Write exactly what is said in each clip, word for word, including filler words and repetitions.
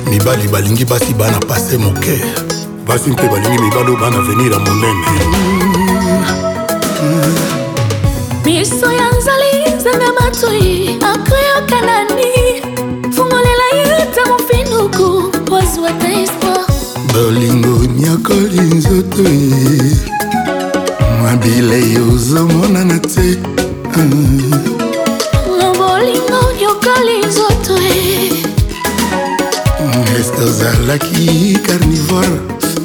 Mibali balingi basi bana passe moke. Basi mpe balingi mibali bana venir à monene. Miso ya nzali zanga matoi akroyo kanani. Fungolela yuta mufinuku wazwa ta espoir. Bolingo nyakoli nzoto ye Mabile yuzo mona na te Bolingo nyakoli nzoto ye Esko zalaki carnivore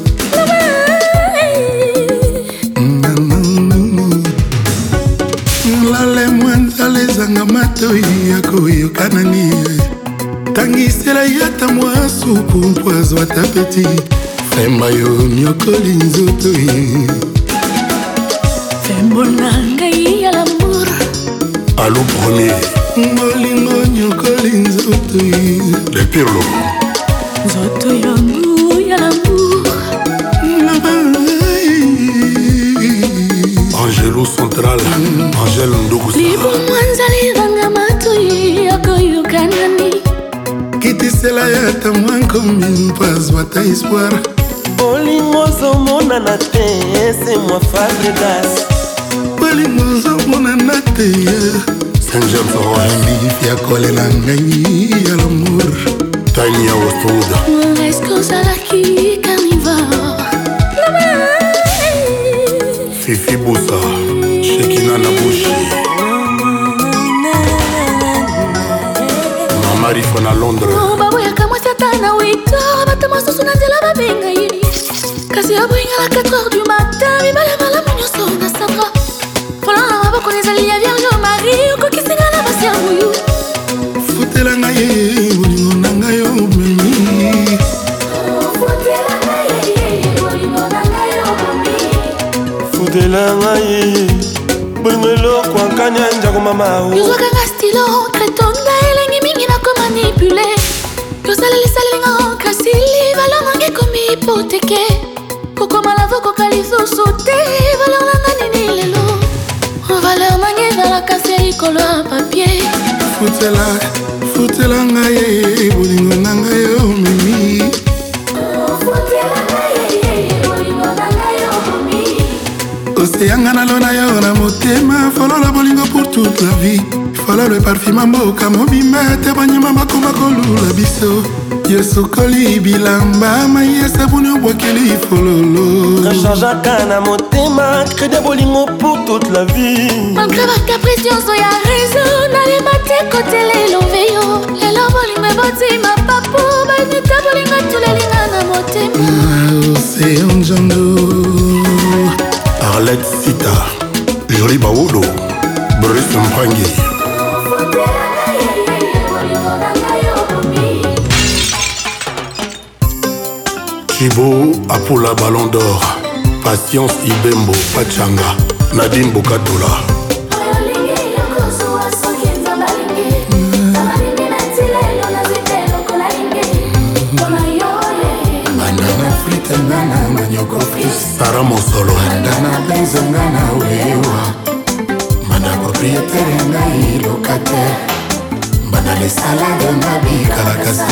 Lale mwanzale zanga matoi yako yokanani Tangisela yata mwa supu mpoazo atapeti Femba yo nyokoli nzoto ye Fembo nangai ya l'amour Allô premier Bolingo nyokoli nzoto ye Le pirlo Nzoto yangu ya l'amour Angelo Central Angel Ndogusa Libo mwanzali vanga matoi yako yokanani Kitisela yata mwankomi mpazwa ta espoir Bolingo zomona na te, c'est moi Fabregas. Bolingo zomona na te Saint James Roy Fia kole na ngai ya l'amour Tanya Wostoud Esko zalaki carnivore Fifi Boussa Shekina Nabushi Mama Rifa na Londres Babu ya kama satana wito Bata masosu na nzela babenga yini Kasi ya boinga la quatre heures du matin Bibale mala munyoso na sabra Folana maboko nezali ya vierge Marie Uko kisinga na basi ya muyu Futela nga ye Bolingo na nga yo memi Futela nga ye Bolingo na nga yo memi Futela nga ye Bolingo eloko ankanya njako mama Yozwaka nga stilo Kretonga elengi mingi na ko manipule Yosaleli salinga kasili Valor nange komi hipoteke Koko malavo koka lisusu te Valeur nanga nini lelo Valeur nange vala kasi likolo ya papier Futela Futela nga ye Bolingo na nga yo memi Futela nga ye Bolingo na nga yo memi Oseyanga na lona yo na motema Folola bolingo pour toute la vie Folola le parfum mboka mobima Te banyama makoma kolula biso Yesokoli bilamba Maye sabuni obwakeli fololo Kachanjaka na motema Crédit bolingo pour toute la vie Malgré ma capricioso ya raison Nalima te kote lelo veyo Lelo bolingo eboti ma papo Banita bolingo tulelinga na motema Océan Djando Arlette Sita Jolie Baodo Brice Mpangi Chibo Apola Ballon d'Or Patience Ibembo Pachanga Nadine Bokatola Banana frite nana manyoko fils Sara Mosolo Bandana benzo nana wewa Bana propriétaire ngai locataire Bana les salades nabi kalakasa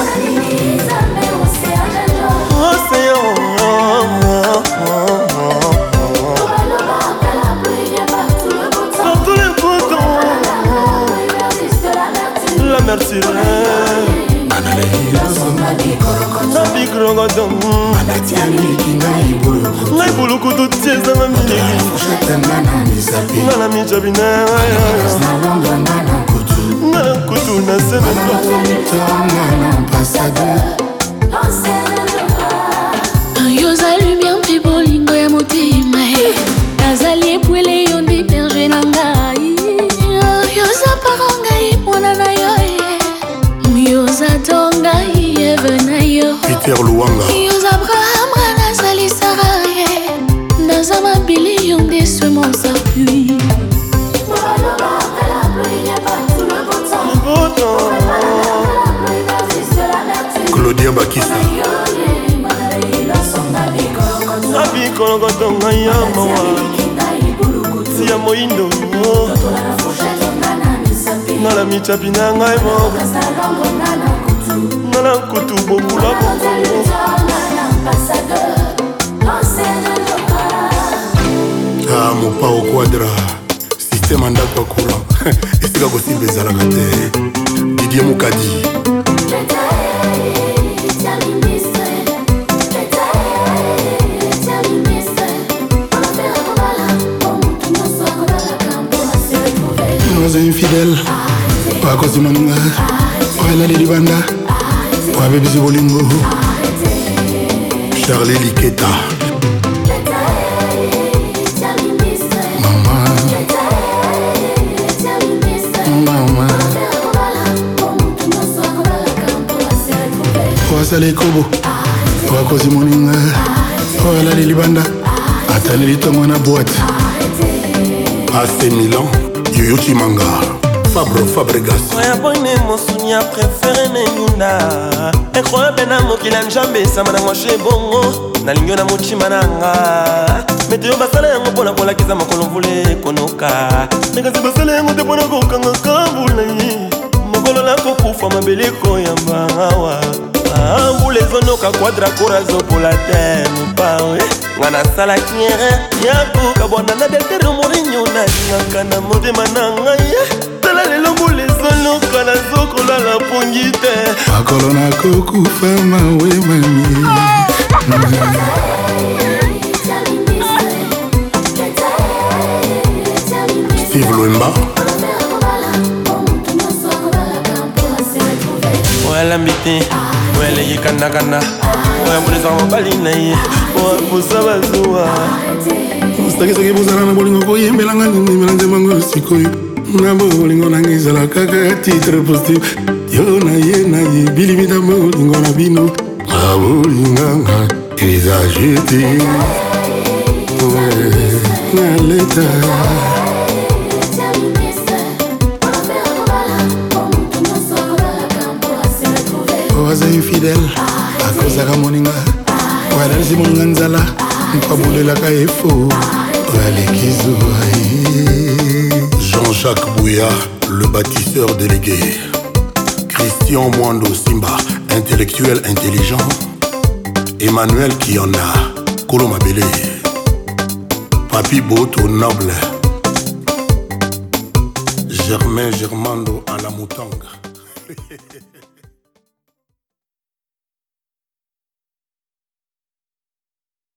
Merci Nabi krogodom Ngai buluku tutieza na minegi Nana mijabina Nana kutu na semeno Yozali bien mpe bolingo ya motema Nazali epwele yo ndi berge na ngai Yoza para ngai mwana na yo Yoza to ngai eve na yo Peter Luanga Yoza Abraham nazali Sarah Naza mabili yo nde semence à pluie Claudia Bakisa Nabi kolokotonga ya mawa Sia moindo Nala michapi na ngai mo Nala kutu bobo Ah, mopa au quadra système anda kwa courant esika kosimba ezalaka te Didier Mukadi oza infidèle wakosi moninga oelali libanda wabebisi bolingo Charlie Liketa wasala ekobo wakosi moninga oelali libanda ataleli ntongo na boîte A C Milan Yoyo Chimanga Fabro Fabregas oya boine mosuni ya préféré nenyunda ekroyabe na mokila njambe esama na mwashe bongo nalingi na motima nanga meteo basala yango mpona kolakisa makolo mvula ekonoka nakasi basala yango te mpona kokangaka mbula mokolo nakokufa mabele ekoyamba awa mbula ezonoka quadra kora zopola te mopawe nga nasalaki erreur ya kokabwana na deltere morinyo nalingaka na motema na ngai tala lelo mbula ezoloka nazokolala pongi te makolo nakokufa mawe mami Steve Lwemba oyalambi te oyaleki kandakanda oyambulisa mobali na ye oyapusa bazuwa ostakisaki bozala na bolingo koyembelanga ndimela nzemango sikoyo na bolingo nanga ezala kaka titre positif yo na ye na ye bilimita bolingo na bino abolinganga ezajete na leta oza infidèle akozaka moninga oyalalisi moninga nzala mpabulelaka efo oyaleki zuwa Jean-Jacques Bouya, le bâtisseur délégué Christian Mwando Simba, intellectuel intelligent Emmanuel Kiona, Kolo Mabele Papi Boto Noble Germain Germando à la Moutanga